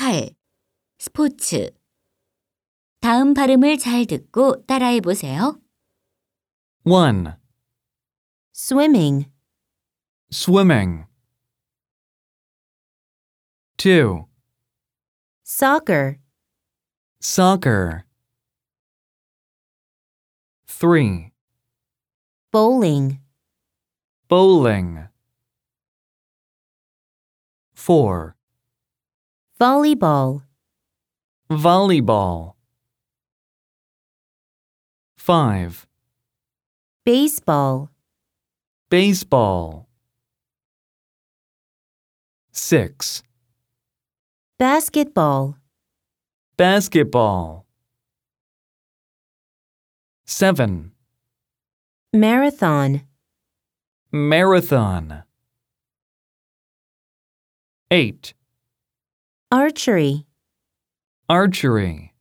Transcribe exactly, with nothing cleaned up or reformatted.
팔. 스포츠. 다음 발음을 잘 듣고 따라해 보세요. one. swimming, Swimming. two. soccer, Soccer. three. bowling, Bowling. four. volleyball, Volleyball. five. baseball, Baseball. six. basketball, Basketball. seven. marathon, Marathon. eight. archery, Archery.